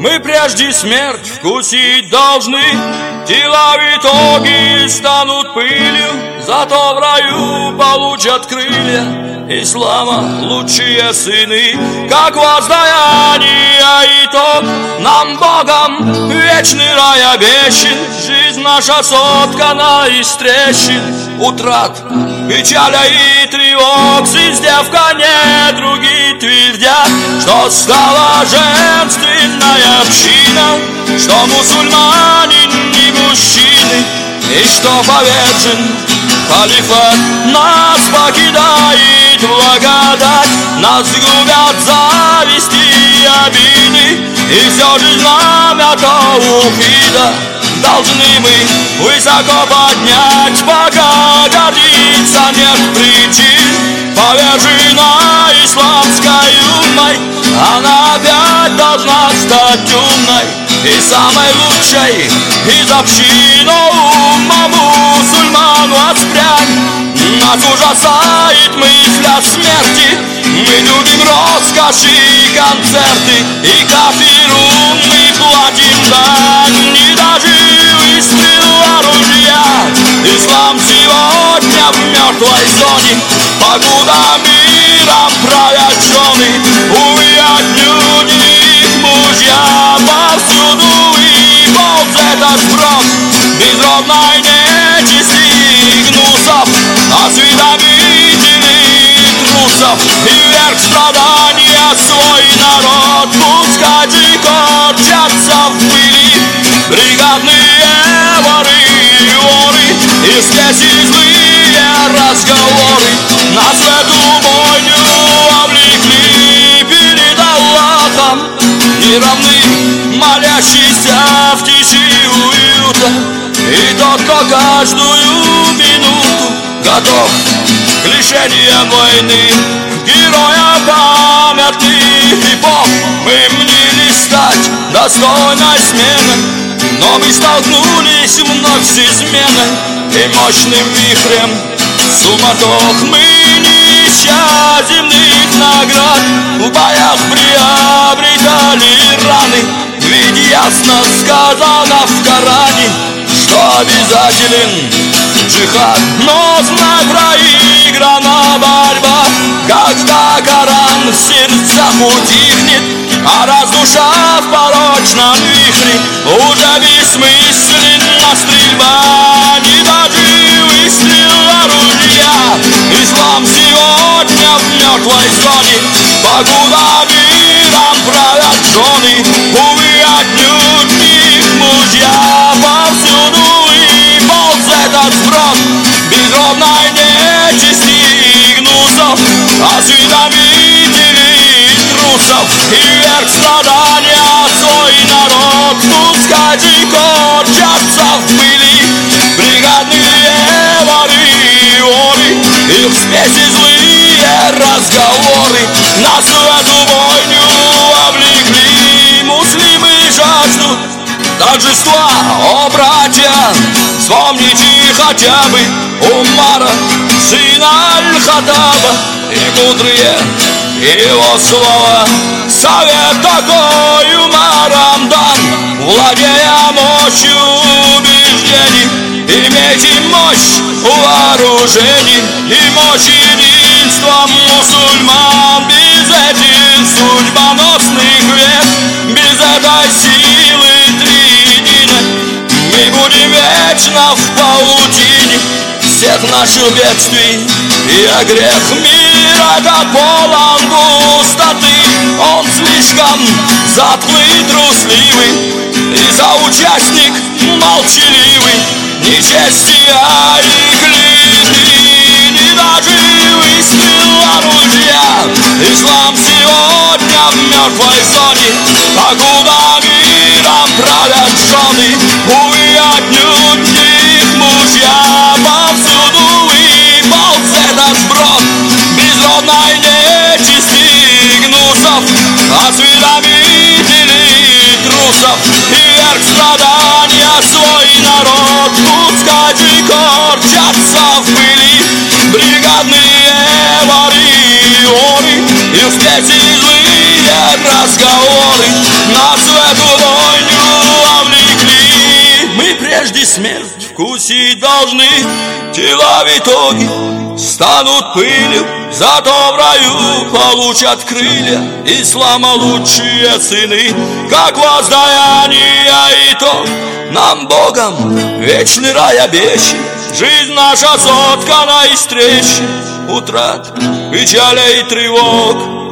Мы прежде смерть вкусить должны, тела в итоге станут пылью, зато в раю получат крылья ислама лучшие сыны. Как воздаяние итог нам Богом вечный рай обещан. Жизнь наша соткана из трещин, утрат, печаля и тревог. Издевка недруги твердят, что стала женственная община, что мусульманин не мужчины, и что повержен халифат. Нас покидает благодать, нас губят зависти и обиды, и все же знамя таухида должны мы высоко поднять, пока гордиться нет причин. Повержена исламской умой, она опять должна стать умной и самой лучшей из общин. Умма мусульман воспрянь, нас ужасает мысль о смерти. Мы любим роскоши и концерты, и кафиру мы платим дань. Не дожил выстрел оружия, ислам сегодня в мертвой зоне. Покуда миром правят жены, увы, отнюдь не их мужья. Повсюду и полз этот сброд безродной нечисти и гнусов, осведомителей трусов. И вверх страдания свой народ пускай же корчатся в пыли бригадные воры и воры. И здесь и злые разговоры нас в эту бойню облекли. Перед Аллахом не равны молящийся в тиши уюта, и тот, кто каждую минуту готов к лишениям войны. Героя памятных эпох мы мнили стать достойной сменой, но мы столкнулись вновь с изменой и мощным вихрем суматох. Мы, не ища земных наград, в боях приобретали раны, ведь ясно сказано в Коране, что обязателен джихад. Но знай, проиграна борьба, когда Коран в сердцах утихнет, а раз душа в порочном вихре, уже бессмысленна стрельба. Не дожил выстрел оружия, ислам сегодня в мертвой зоне. Покуда миром правят жены, увы, отнюдь не их мужья. Повсюду и полз этот сброд безродной нечисти и гнусов, осведомителей трусов. И вверх страдания свой народ пускай же корчатся в пыли бригадные воры и воры. Их спеси злые разговоры нас в эту бойню облекли. Муслимы жаждут торжества, о братья, вспомните хотя бы Умара, сына Аль-Хаттаба, и мудрые его слова. Совет такой Умарам дан, владея мощью убеждений. Имейте мощь вооружений и мощь единства мусульман. Без этих судьбоносных век, без этой силы триединой, мы будем вечно в паутине всех наших бедствий и грех. Мир этот полон пустоты, он слишком затклый, трусливый, и соучастник молчаливый нечестия и клеветы. Не дожил выстрел оружия, ислам сегодня в мертвой зоне. Покуда миром правят жены, увы, отнюдь не их мужья. Повсюду и полз этот сброд безродной нечисти и гнусов, осведомителей трусов. И вверх страдания свой народ пускай же корчатся в пыли бригадные воры и воры. И в спеси злые разговоры нас в эту смерть вкусить должны. Тела в итоге станут пылью, зато в раю получат крылья. Ислама лучшие сыны, как воздаяние итог. Нам Богом вечный рай обещан. Жизнь наша соткана из трещин, утрат, печали и тревог.